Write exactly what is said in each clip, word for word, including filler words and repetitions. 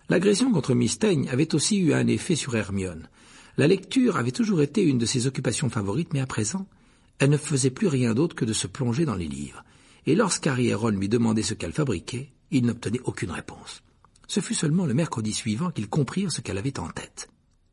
L'agression contre Miss Stein avait aussi eu un effet sur Hermione. La lecture avait toujours été une de ses occupations favorites, mais à présent, elle ne faisait plus rien d'autre que de se plonger dans les livres. Et lorsqu'Harry et Ron lui demandaient ce qu'elle fabriquait, il n'obtenait aucune réponse. Ce fut seulement le mercredi suivant qu'ils comprirent ce qu'elle avait en tête.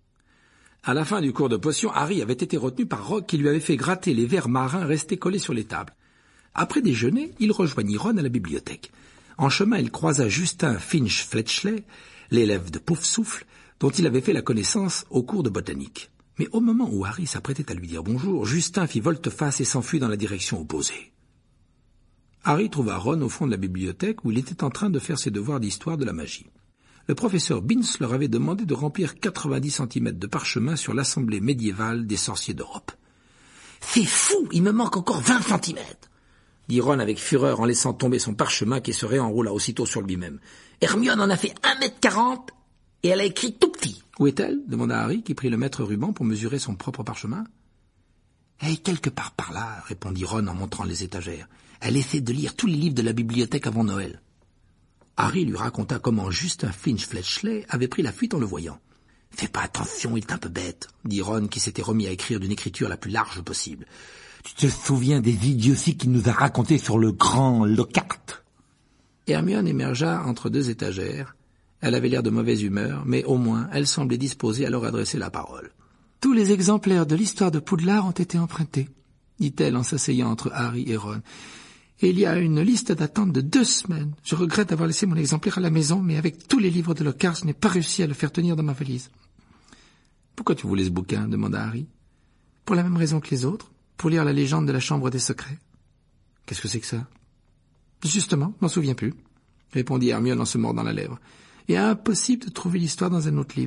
À la fin du cours de potions, Harry avait été retenu par Rogue qui lui avait fait gratter les vers marins restés collés sur les tables. Après déjeuner, il rejoignit Ron à la bibliothèque. En chemin, il croisa Justin Finch-Fletchley, l'élève de Poufsouffle, dont il avait fait la connaissance au cours de botanique. Mais au moment où Harry s'apprêtait à lui dire bonjour, Justin fit volte-face et s'enfuit dans la direction opposée. Harry trouva Ron au fond de la bibliothèque où il était en train de faire ses devoirs d'histoire de la magie. Le professeur Binns leur avait demandé de remplir quatre-vingt-dix centimètres de parchemin sur l'Assemblée médiévale des sorciers d'Europe. « C'est fou, il me manque encore vingt centimètres !» dit Ron avec fureur en laissant tomber son parchemin qui se réenroula aussitôt sur lui-même. « Hermione en a fait un mètre quarante et elle a écrit tout petit. »« Où est-elle » demanda Harry qui prit le mètre ruban pour mesurer son propre parchemin. « Elle est quelque part par là » répondit Ron en montrant les étagères. « Elle essaie de lire tous les livres de la bibliothèque avant Noël. » Harry lui raconta comment Justin Finch-Fletchley avait pris la fuite en le voyant. « Fais pas attention, il est un peu bête » dit Ron qui s'était remis à écrire d'une écriture la plus large possible. « Tu te souviens des idioties qu'il nous a racontées sur le grand Lockhart ?» Hermione émergea entre deux étagères. Elle avait l'air de mauvaise humeur, mais au moins elle semblait disposée à leur adresser la parole. « Tous les exemplaires de l'histoire de Poudlard ont été empruntés, » dit-elle en s'asseyant entre Harry et Ron. « Et il y a une liste d'attente de deux semaines. Je regrette d'avoir laissé mon exemplaire à la maison, mais avec tous les livres de Lockhart, je n'ai pas réussi à le faire tenir dans ma valise. »« Pourquoi tu voulais ce bouquin ?» demanda Harry. « Pour la même raison que les autres, pour lire la légende de la Chambre des Secrets. »« Qu'est-ce que c'est que ça ?»« Justement, je m'en souviens plus, » répondit Hermione en se mordant la lèvre. « Et impossible de trouver l'histoire dans un autre livre. »«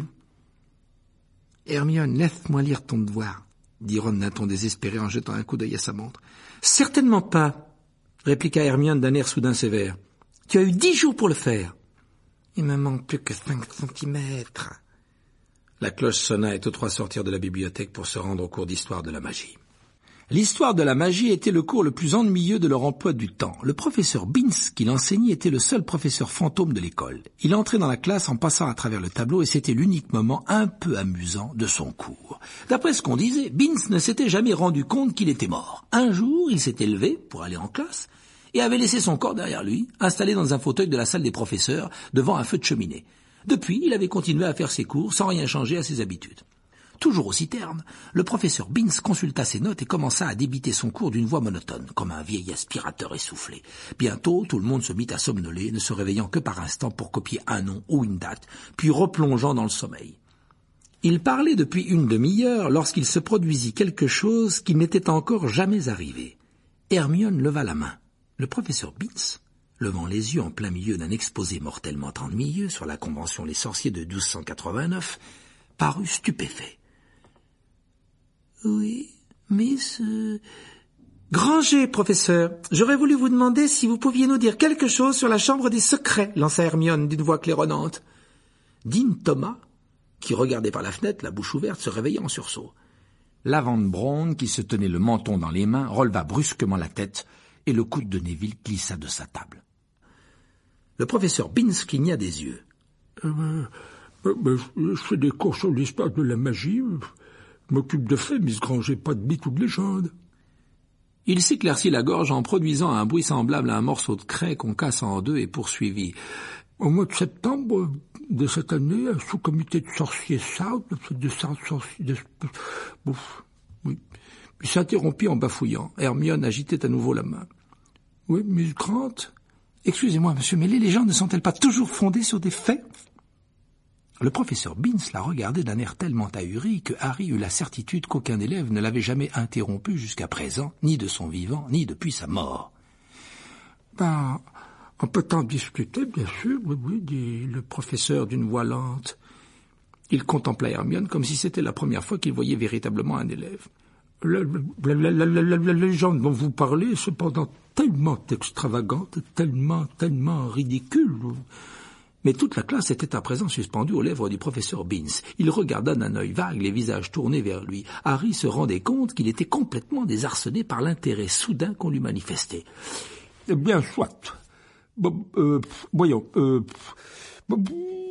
Hermione, laisse-moi lire ton devoir, » dit Ron d'un ton désespéré en jetant un coup d'œil à sa montre. « Certainement pas, » répliqua Hermione d'un air soudain sévère. « Tu as eu dix jours pour le faire. »« Il me manque plus que cinq centimètres. » La cloche sonna et tous trois sortirent de la bibliothèque pour se rendre au cours d'histoire de la magie. L'histoire de la magie était le cours le plus ennuyeux de leur emploi du temps. Le professeur Binns, qui l'enseignait, était le seul professeur fantôme de l'école. Il entrait dans la classe en passant à travers le tableau et c'était l'unique moment un peu amusant de son cours. D'après ce qu'on disait, Binns ne s'était jamais rendu compte qu'il était mort. Un jour, il s'était levé pour aller en classe et avait laissé son corps derrière lui, installé dans un fauteuil de la salle des professeurs, devant un feu de cheminée. Depuis, il avait continué à faire ses cours sans rien changer à ses habitudes. Toujours aussi terne, le professeur Binns consulta ses notes et commença à débiter son cours d'une voix monotone, comme un vieil aspirateur essoufflé. Bientôt, tout le monde se mit à somnoler, ne se réveillant que par instant pour copier un nom ou une date, puis replongeant dans le sommeil. Il parlait depuis une demi-heure lorsqu'il se produisit quelque chose qui n'était encore jamais arrivé. Hermione leva la main. Le professeur Binns, levant les yeux en plein milieu d'un exposé mortellement ennuyeux sur la Convention Les Sorciers de douze cent quatre-vingt-neuf, parut stupéfait. « Oui, Miss... Euh... »« Granger, professeur, j'aurais voulu vous demander si vous pouviez nous dire quelque chose sur la Chambre des Secrets, » lança Hermione d'une voix claironnante. Dean Thomas, qui regardait par la fenêtre, la bouche ouverte, se réveilla en sursaut. Lavande Brown, qui se tenait le menton dans les mains, releva brusquement la tête et le coude de Neville glissa de sa table. Le professeur Binns cligna des yeux. Euh, euh, euh, je fais des cours sur l'histoire de la magie. Je m'occupe de faits, Miss Granger, pas de mythes ou de légendes. Il s'éclaircit la gorge en produisant un bruit semblable à un morceau de craie qu'on casse en deux et poursuivit. Au mois de septembre de cette année, un sous-comité de sorciers South, de sorciers... De... Oui. Il s'interrompit en bafouillant. Hermione agitait à nouveau la main. « Oui, Miss Grant ?»« Excusez-moi, monsieur, mais les légendes ne sont-elles pas toujours fondées sur des faits ?» Le professeur Binns la regardait d'un air tellement ahuri que Harry eut la certitude qu'aucun élève ne l'avait jamais interrompu jusqu'à présent, ni de son vivant, ni depuis sa mort. « Ben, on peut en discuter, bien sûr, oui, oui, dit le professeur d'une voix lente. Il contempla Hermione comme si c'était la première fois qu'il voyait véritablement un élève. « La, la, la, la, la, la légende dont vous parlez est cependant tellement extravagante, tellement, tellement ridicule. » Mais toute la classe était à présent suspendue aux lèvres du professeur Binns. Il regarda d'un œil vague les visages tournés vers lui. Harry se rendait compte qu'il était complètement désarçonné par l'intérêt soudain qu'on lui manifestait. « Eh bien, soit. Bon, euh, voyons, euh, bon,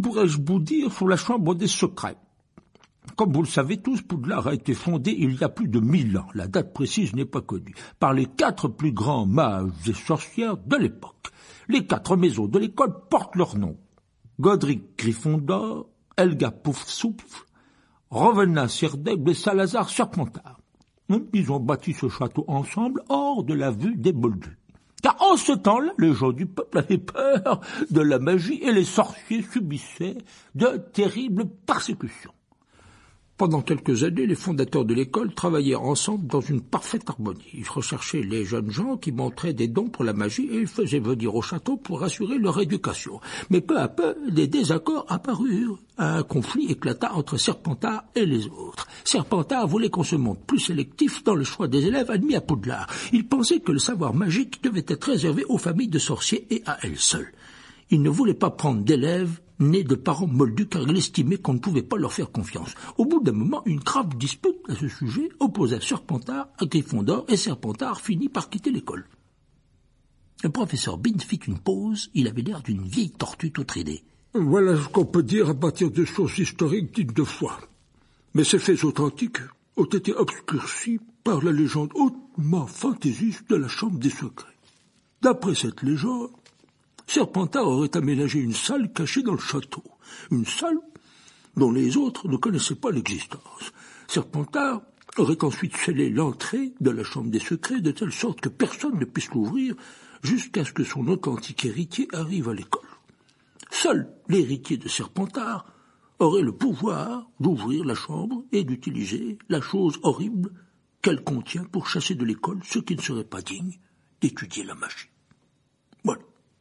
pourrais-je vous dire sur la chambre des secrets? Comme vous le savez tous, Poudlard a été fondé il y a plus de mille ans, la date précise n'est pas connue, par les quatre plus grands mages et sorcières de l'époque. Les quatre maisons de l'école portent leur nom. Godric Gryffondor, Helga Poufsouffle, Rowena Sirdaigle et Salazar Serpentard. Ils ont bâti ce château ensemble, hors de la vue des Moldus. Car en ce temps-là, les gens du peuple avaient peur de la magie et les sorciers subissaient de terribles persécutions. Pendant quelques années, les fondateurs de l'école travaillaient ensemble dans une parfaite harmonie. Ils recherchaient les jeunes gens qui montraient des dons pour la magie et ils faisaient venir au château pour assurer leur éducation. Mais peu à peu, des désaccords apparurent. Un conflit éclata entre Serpentard et les autres. Serpentard voulait qu'on se montre plus sélectif dans le choix des élèves admis à Poudlard. Il pensait que le savoir magique devait être réservé aux familles de sorciers et à elles seules. Il ne voulait pas prendre d'élèves nés de parents moldus car il estimait qu'on ne pouvait pas leur faire confiance. Au bout d'un moment, une grave dispute à ce sujet opposa Serpentard à Gryffondor et Serpentard finit par quitter l'école. Le professeur Binns fit une pause, il avait l'air d'une vieille tortue toute ridée. Voilà ce qu'on peut dire à partir de sources historiques dignes de foi. Mais ces faits authentiques ont été obscurcis par la légende hautement fantaisiste de la Chambre des secrets. D'après cette légende, Serpentard aurait aménagé une salle cachée dans le château, une salle dont les autres ne connaissaient pas l'existence. Serpentard aurait ensuite scellé l'entrée de la chambre des secrets de telle sorte que personne ne puisse l'ouvrir jusqu'à ce que son authentique héritier arrive à l'école. Seul l'héritier de Serpentard aurait le pouvoir d'ouvrir la chambre et d'utiliser la chose horrible qu'elle contient pour chasser de l'école ceux qui ne seraient pas dignes d'étudier la magie. Voilà.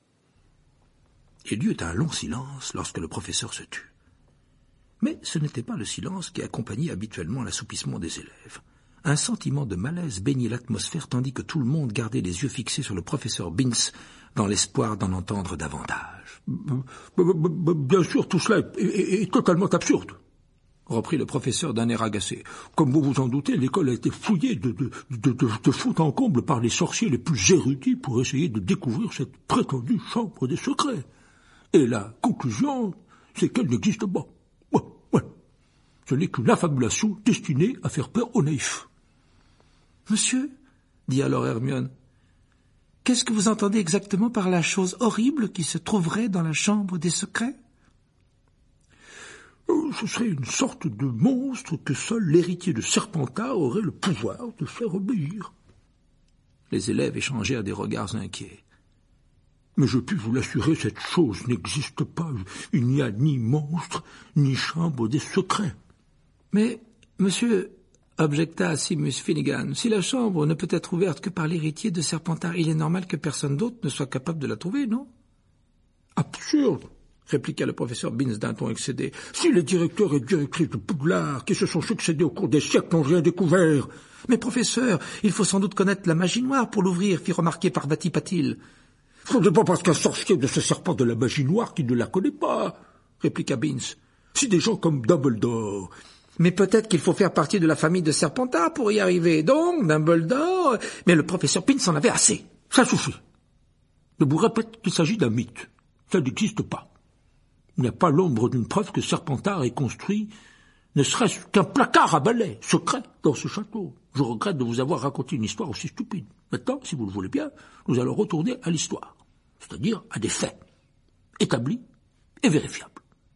Il y eut un long silence lorsque le professeur se tut. Mais ce n'était pas le silence qui accompagnait habituellement l'assoupissement des élèves. Un sentiment de malaise baignait l'atmosphère tandis que tout le monde gardait les yeux fixés sur le professeur Binns dans l'espoir d'en entendre davantage. « Bien sûr, tout cela est, est, est totalement absurde, » reprit le professeur d'un air agacé. « Comme vous vous en doutez, l'école a été fouillée de, de, de, de, de fond en comble par les sorciers les plus érudits pour essayer de découvrir cette prétendue chambre des secrets. Et la conclusion, c'est qu'elle n'existe pas. Ouais, ouais. Ce n'est qu'une affabulation destinée à faire peur aux naïfs. »« Monsieur, dit alors Hermione, qu'est-ce que vous entendez exactement par la chose horrible qui se trouverait dans la chambre des secrets ?»« Ce serait une sorte de monstre que seul l'héritier de Serpentard aurait le pouvoir de faire obéir. » Les élèves échangèrent des regards inquiets. « Mais je puis vous l'assurer, cette chose n'existe pas. Il n'y a ni monstre, ni chambre des secrets. »« Mais, monsieur, objecta Seamus Finnegan, si la chambre ne peut être ouverte que par l'héritier de Serpentard, il est normal que personne d'autre ne soit capable de la trouver, non ?»« Absurde !» répliqua le professeur Binns d'un ton excédé. « Si les directeurs et directrices de Poudlard, qui se sont succédés au cours des siècles, n'ont rien découvert... »« Mais professeur, il faut sans doute connaître la magie noire pour l'ouvrir, fit remarquer Parvati Patil. »« Ce n'est pas parce qu'un sorcier ne se sert pas de la magie noire qu'il ne la connaît pas, » répliqua Binns. « Si des gens comme Dumbledore... » « Mais peut-être qu'il faut faire partie de la famille de Serpentard pour y arriver. Donc, Dumbledore... » Mais le professeur Binns en avait assez. « Ça suffit. Je vous répète qu'il s'agit d'un mythe. Ça n'existe pas. Il n'y a pas l'ombre d'une preuve que Serpentard ait construit ne serait-ce qu'un placard à balai secret dans ce château. Je regrette de vous avoir raconté une histoire aussi stupide. Maintenant, si vous le voulez bien, nous allons retourner à l'histoire, c'est-à-dire à des faits établis et vérifiables. »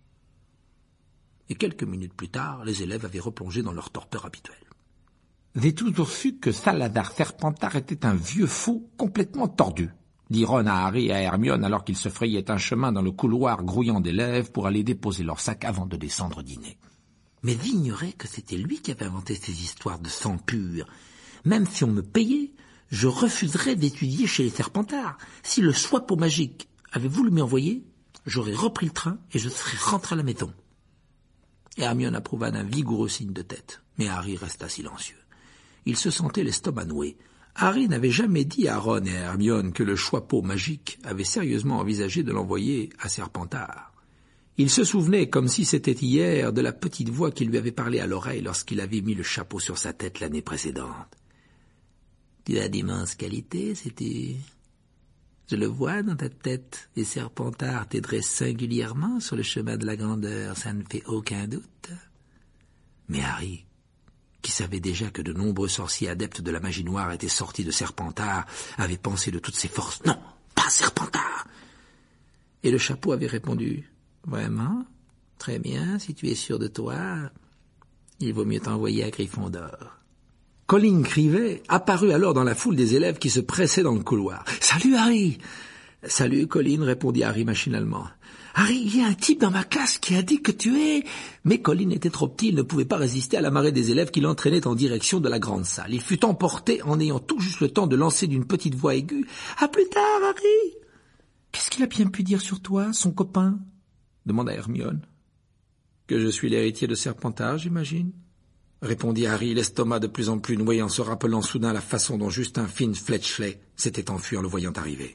Et quelques minutes plus tard, les élèves avaient replongé dans leur torpeur habituelle. « J'ai toujours su que Salazar Serpentard était un vieux fou complètement tordu, » dit Ron à Harry et à Hermione alors qu'ils se frayaient un chemin dans le couloir grouillant d'élèves pour aller déposer leur sac avant de descendre dîner. « Mais ignorer que c'était lui qui avait inventé ces histoires de sang pur. Même si on me payait, je refuserais d'étudier chez les Serpentards. Si le Soipeau magique avait voulu m'y envoyer, j'aurais repris le train et je serais rentré à la maison. » Hermione approuva d'un vigoureux signe de tête, mais Harry resta silencieux. Il se sentait l'estomac noué. Harry n'avait jamais dit à Ron et à Hermione que le Soipeau magique avait sérieusement envisagé de l'envoyer à Serpentard. Il se souvenait, comme si c'était hier, de la petite voix qui lui avait parlé à l'oreille lorsqu'il avait mis le chapeau sur sa tête l'année précédente. « Tu as d'immenses qualités, c'était... Je le vois dans ta tête, et Serpentard t'aiderait singulièrement sur le chemin de la grandeur, ça ne fait aucun doute. Mais Harry, qui savait déjà que de nombreux sorciers adeptes de la magie noire étaient sortis de Serpentard, avait pensé de toutes ses forces, non, pas Serpentard. Et le chapeau avait répondu, vraiment? Très bien, si tu es sûr de toi, il vaut mieux t'envoyer à Gryffondor. Colin Crivet apparut alors dans la foule des élèves qui se pressaient dans le couloir. « Salut Harry !»« Salut Colin !» répondit Harry machinalement. « Harry, il y a un type dans ma classe qui a dit que tu es... » Mais Colin était trop petit, il ne pouvait pas résister à la marée des élèves qui l'entraînaient en direction de la grande salle. Il fut emporté en ayant tout juste le temps de lancer d'une petite voix aiguë. « À plus tard, Harry !»« Qu'est-ce qu'il a bien pu dire sur toi, son copain ?» demanda Hermione. « Que je suis l'héritier de Serpentard, j'imagine ?» répondit Harry, l'estomac de plus en plus noué en se rappelant soudain la façon dont Justin Finn Fletchley s'était enfui en le voyant arriver.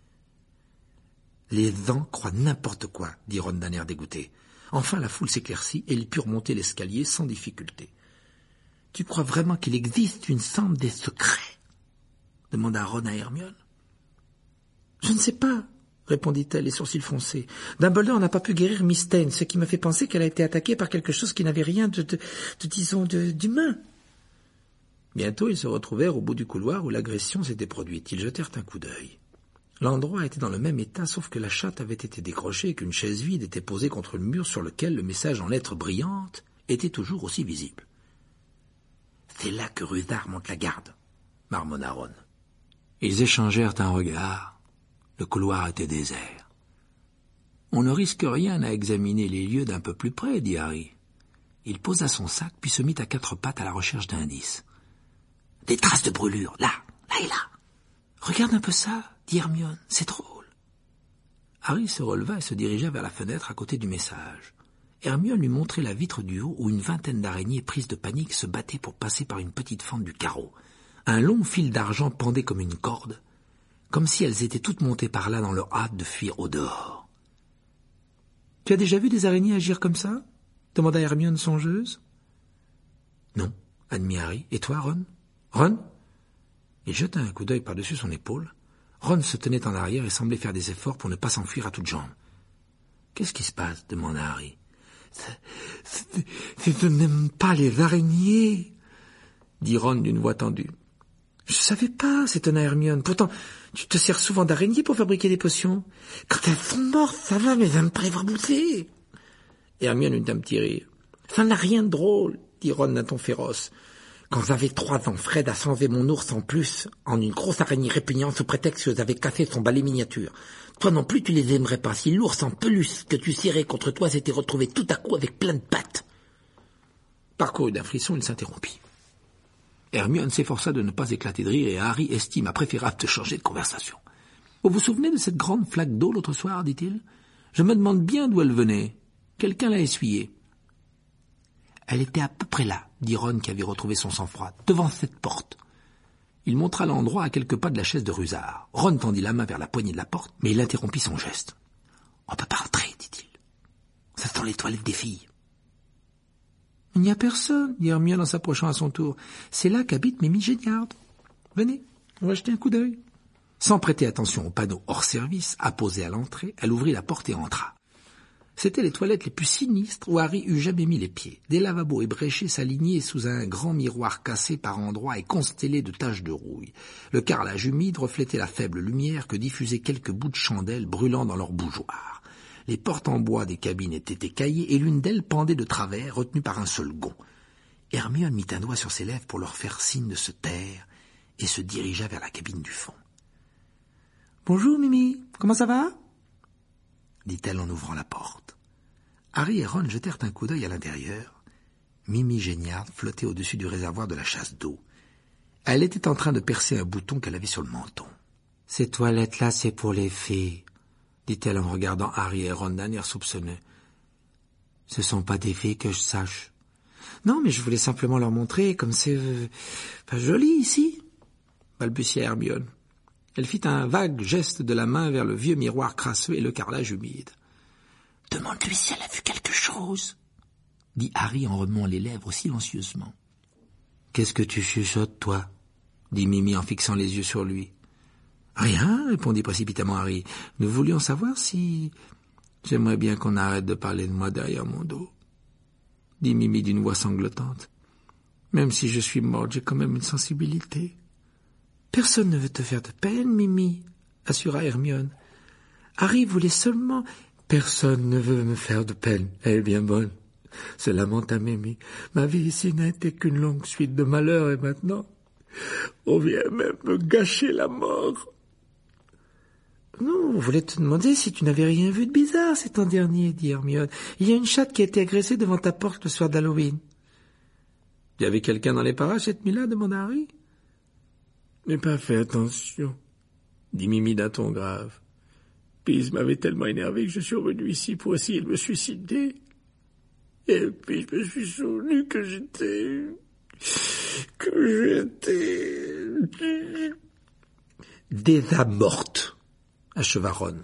« Les dents croient n'importe quoi, » dit Ron d'un air dégoûté. Enfin la foule s'éclaircit et ils purent monter l'escalier sans difficulté. « Tu crois vraiment qu'il existe une chambre des secrets ?» demanda Ron à Hermione. « Je ne sais pas, » répondit-elle, les sourcils foncés. « Dumbledore n'a pas pu guérir Miss Taine, ce qui m'a fait penser qu'elle a été attaquée par quelque chose qui n'avait rien de, de, de disons, de, d'humain. » Bientôt, ils se retrouvèrent au bout du couloir où l'agression s'était produite. Ils jetèrent un coup d'œil. L'endroit était dans le même état, sauf que la chatte avait été décrochée et qu'une chaise vide était posée contre le mur sur lequel le message en lettres brillantes était toujours aussi visible. « C'est là que Rusard monte la garde, » marmonna Ron. Ils échangèrent un regard. Le couloir était désert. « On ne risque rien à examiner les lieux d'un peu plus près, » dit Harry. Il posa son sac, puis se mit à quatre pattes à la recherche d'indices. « Des traces de brûlure, là, là et là. »« Regarde un peu ça, » dit Hermione, « c'est drôle. » Harry se releva et se dirigea vers la fenêtre à côté du message. Hermione lui montrait la vitre du haut où une vingtaine d'araignées prises de panique se battaient pour passer par une petite fente du carreau. Un long fil d'argent pendait comme une corde, comme si elles étaient toutes montées par là dans leur hâte de fuir au dehors. « Tu as déjà vu des araignées agir comme ça ?» demanda Hermione songeuse. « Non, » admit Harry. « Et toi, Ron ?»« Ron ?» Il jeta un coup d'œil par-dessus son épaule. Ron se tenait en arrière et semblait faire des efforts pour ne pas s'enfuir à toutes jambes. « Qu'est-ce qui se passe ?» demanda Harry. « Je n'aime pas les araignées, » dit Ron d'une voix tendue. « Je savais pas, s'étonna Hermione. Pourtant, tu te sers souvent d'araignées pour fabriquer des potions. Quand elles sont mortes, ça va, mais elles me prévoient bouter. » Hermione eut un petit rire. « Ça n'a rien de drôle, » dit Ron d'un ton féroce. « Quand j'avais trois ans, Fred a changé mon ours en plus en une grosse araignée répugnante sous prétexte que j'avais cassé son balai miniature. Toi non plus, tu les aimerais pas si l'ours en peluche que tu cirais contre toi s'était retrouvé tout à coup avec plein de pattes. » Parcouru d'un frisson, il s'interrompit. Hermione s'efforça de ne pas éclater de rire et Harry estima préférable de changer de conversation. « Vous vous souvenez de cette grande flaque d'eau l'autre soir, dit-il? Je me demande bien d'où elle venait. Quelqu'un l'a essuyée. » « Elle était à peu près là, » dit Ron qui avait retrouvé son sang-froid, « devant cette porte. » Il montra l'endroit à quelques pas de la chaise de Rusard. Ron tendit la main vers la poignée de la porte, mais il interrompit son geste. « On ne peut pas entrer, dit-il. Ce sont les toilettes des filles. » « Il n'y a personne, » dit Hermione en s'approchant à son tour. « C'est là qu'habite Mimi Géniard. Venez, on va jeter un coup d'œil. » Sans prêter attention au panneau hors service, apposé à l'entrée, elle ouvrit la porte et entra. C'étaient les toilettes les plus sinistres où Harry eût jamais mis les pieds. Des lavabos ébréchés s'alignaient sous un grand miroir cassé par endroits et constellé de taches de rouille. Le carrelage humide reflétait la faible lumière que diffusaient quelques bouts de chandelle brûlant dans leurs bougeoirs. Les portes en bois des cabines étaient écaillées et l'une d'elles pendait de travers, retenue par un seul gond. Hermione mit un doigt sur ses lèvres pour leur faire signe de se taire et se dirigea vers la cabine du fond. « Bonjour Mimi, comment ça va ?» dit-elle en ouvrant la porte. Harry et Ron jetèrent un coup d'œil à l'intérieur. Mimi Géniard flottait au-dessus du réservoir de la chasse d'eau. Elle était en train de percer un bouton qu'elle avait sur le menton. « Ces toilettes-là, c'est pour les filles, » dit-elle en regardant Harry et Ron d'un air soupçonneux. « Ce sont pas des filles que je sache. »« Non, mais je voulais simplement leur montrer comme c'est euh, pas joli ici, » balbutia Hermione. Elle fit un vague geste de la main vers le vieux miroir crasseux et le carrelage humide. « Demande-lui si elle a vu quelque chose, » dit Harry en remuant les lèvres silencieusement. « Qu'est-ce que tu chuchotes, toi ?» dit Mimi en fixant les yeux sur lui. Rien, répondit précipitamment Harry. Nous voulions savoir si... J'aimerais bien qu'on arrête de parler de moi derrière mon dos, dit Mimi d'une voix sanglotante. Même si je suis morte, j'ai quand même une sensibilité. Personne ne veut te faire de peine, Mimi, assura Hermione. Harry voulait seulement... Personne ne veut me faire de peine. Elle est bien bonne. Se lamenta Mimi. Ma vie ici n'a été qu'une longue suite de malheurs et maintenant, on vient même me gâcher la mort. Non, on voulait te demander si tu n'avais rien vu de bizarre ces temps derniers, dit Hermione. Il y a une chatte qui a été agressée devant ta porte le soir d'Halloween. Il y avait quelqu'un dans les parages cette nuit-là, demanda Harry. Je n'ai pas fait attention, dit Mimi d'un ton grave. Puis m'avait tellement énervé que je suis revenu ici pour essayer de me suicider. Et puis je me suis souvenu que j'étais... que j'étais... Déjà morte, acheva Ron.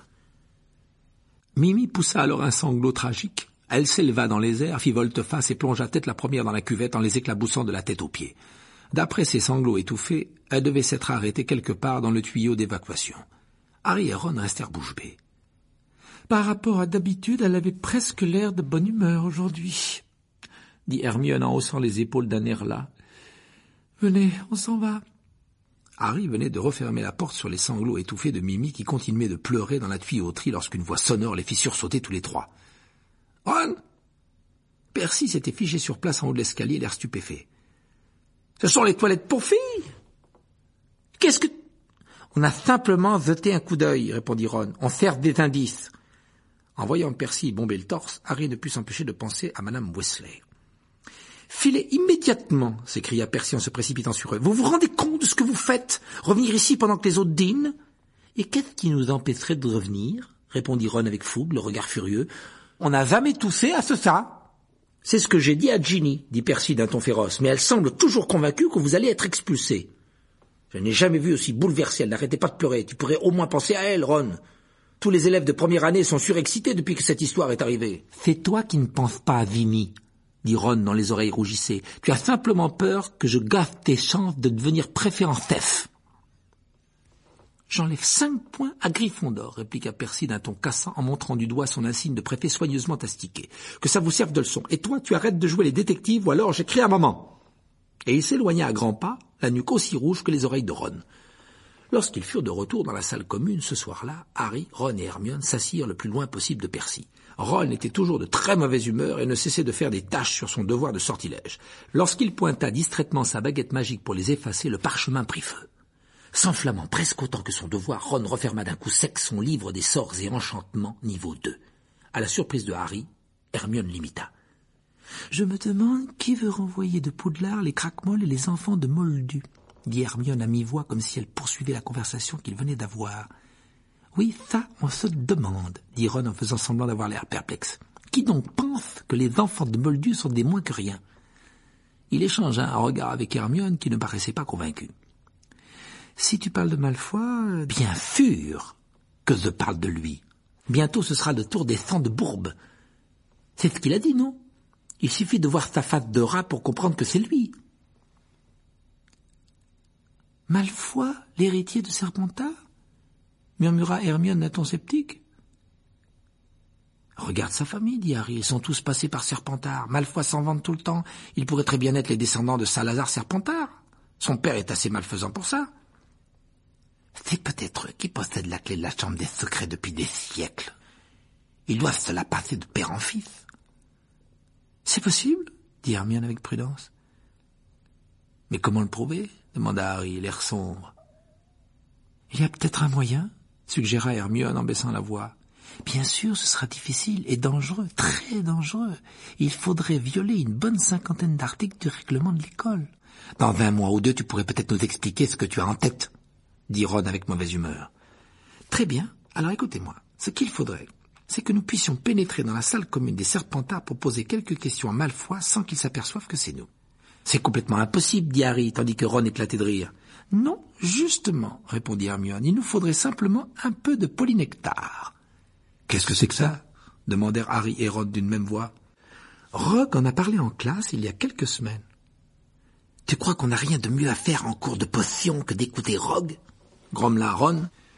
Mimi poussa alors un sanglot tragique. Elle s'éleva dans les airs, fit volte-face et plongea tête la première dans la cuvette en les éclaboussant de la tête aux pieds. D'après ses sanglots étouffés, elle devait s'être arrêtée quelque part dans le tuyau d'évacuation. Harry et Ron restèrent bouche bée. Par rapport à d'habitude, elle avait presque l'air de bonne humeur aujourd'hui, dit Hermione en haussant les épaules d'un air las. Venez, on s'en va. Harry venait de refermer la porte sur les sanglots étouffés de Mimi qui continuait de pleurer dans la tuyauterie lorsqu'une voix sonore les fit sursauter tous les trois. « Ron !» Percy s'était figé sur place en haut de l'escalier, l'air stupéfait. « Ce sont les toilettes pour filles !»« Qu'est-ce que... » On a simplement jeté un coup d'œil, répondit Ron. On cherche des indices. En voyant Percy bomber le torse, Harry ne put s'empêcher de penser à Madame Weasley. Filez immédiatement, s'écria Percy en se précipitant sur eux. Vous vous rendez compte de ce que vous faites? Revenir ici pendant que les autres dînent? Et qu'est-ce qui nous empêcherait de revenir? Répondit Ron avec fougue, le regard furieux. On n'a jamais touché à ce ça. C'est ce que j'ai dit à Ginny, dit Percy d'un ton féroce, mais elle semble toujours convaincue que vous allez être expulsé. Je n'ai jamais vu aussi bouleversée, elle n'arrêtait pas de pleurer. Tu pourrais au moins penser à elle, Ron. Tous les élèves de première année sont surexcités depuis que cette histoire est arrivée. C'est toi qui ne penses pas à Vinny, dit Ron dont les oreilles rougissaient. Tu as simplement peur que je gaffe tes chances de devenir préfet en chef. J'enlève cinq points à Gryffondor, répliqua Percy d'un ton cassant en montrant du doigt son insigne de préfet soigneusement astiqué. Que ça vous serve de leçon. Et toi, tu arrêtes de jouer les détectives ou alors j'écris à maman. Et il s'éloigna à grands pas, la nuque aussi rouge que les oreilles de Ron. Lorsqu'ils furent de retour dans la salle commune ce soir-là, Harry, Ron et Hermione s'assirent le plus loin possible de Percy. Ron était toujours de très mauvaise humeur et ne cessait de faire des tâches sur son devoir de sortilège. Lorsqu'il pointa distraitement sa baguette magique pour les effacer, le parchemin prit feu. S'enflammant presque autant que son devoir, Ron referma d'un coup sec son livre des sorts et enchantements niveau deux. À la surprise de Harry, Hermione l'imita. « Je me demande qui veut renvoyer de Poudlard les craquemolles et les enfants de Moldu, » dit Hermione à mi-voix comme si elle poursuivait la conversation qu'ils venaient d'avoir. « Oui, ça, on se demande, » dit Ron en faisant semblant d'avoir l'air perplexe. « Qui donc pense que les enfants de Moldu sont des moins que rien ?» Il échangea un regard avec Hermione qui ne paraissait pas convaincue. « Si tu parles de Malfoy... »« Bien sûr que je parle de lui. Bientôt ce sera le tour des sangs de Bourbe. C'est ce qu'il a dit, non ? Il suffit de voir sa face de rat pour comprendre que c'est lui. » « Malfoy, l'héritier de Serpentard ?» murmura Hermione d'un ton sceptique. « Regarde sa famille, dit Harry, ils sont tous passés par Serpentard. Malfoy s'en vante tout le temps. Il pourrait très bien être les descendants de Salazar Serpentard. Son père est assez malfaisant pour ça. » C'est peut-être eux qui possèdent la clé de la chambre des secrets depuis des siècles. Ils doivent se la passer de père en fils. « C'est possible, dit Hermione avec prudence. « Mais comment le prouver ?» demanda Harry, l'air sombre. « Il y a peut-être un moyen, suggéra Hermione en baissant la voix. « Bien sûr, ce sera difficile et dangereux, très dangereux. Il faudrait violer une bonne cinquantaine d'articles du règlement de l'école. Dans un mois ou deux, tu pourrais peut-être nous expliquer ce que tu as en tête, dit Ron avec mauvaise humeur. Très bien, alors écoutez-moi. Ce qu'il faudrait, c'est que nous puissions pénétrer dans la salle commune des Serpentards pour poser quelques questions à Malfoy sans qu'ils s'aperçoivent que c'est nous. C'est complètement impossible, dit Harry, tandis que Ron éclatait de rire. Non, justement, répondit Hermione, il nous faudrait simplement un peu de polynectar. Qu'est-ce que c'est que ça? Demandèrent Harry et Ron d'une même voix. Rogue en a parlé en classe il y a quelques semaines. Tu crois qu'on n'a rien de mieux à faire en cours de potion que d'écouter Rogue? Grommela Ron.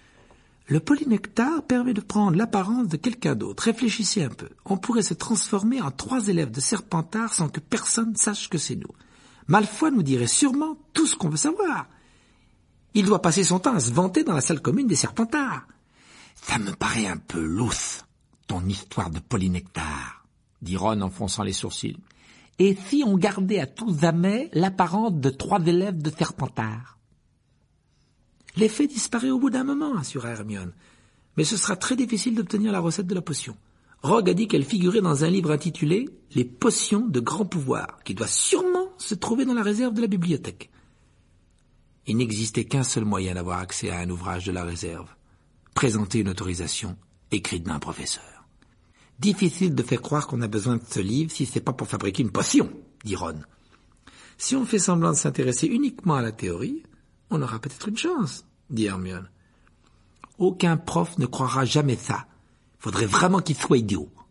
Le polynectar permet de prendre l'apparence de quelqu'un d'autre. Réfléchissez un peu. On pourrait se transformer en trois élèves de Serpentard sans que personne sache que c'est nous. Malfoy nous dirait sûrement tout ce qu'on veut savoir. Il doit passer son temps à se vanter dans la salle commune des Serpentards. Ça me paraît un peu lousse, ton histoire de polynectar, dit Ron en fronçant les sourcils. Et si on gardait à tout jamais l'apparence de trois élèves de Serpentard? L'effet disparaît au bout d'un moment, assura Hermione. Mais ce sera très difficile d'obtenir la recette de la potion. Rogue a dit qu'elle figurait dans un livre intitulé « Les potions de grand pouvoir », qui doit sûrement se trouver dans la réserve de la bibliothèque. Il n'existait qu'un seul moyen d'avoir accès à un ouvrage de la réserve. Présenter une autorisation écrite d'un professeur. Difficile de faire croire qu'on a besoin de ce livre si c'est pas pour fabriquer une potion, dit Ron. Si on fait semblant de s'intéresser uniquement à la théorie, on aura peut-être une chance, dit Hermione. Aucun prof ne croira jamais ça. Faudrait vraiment qu'il soit idiot.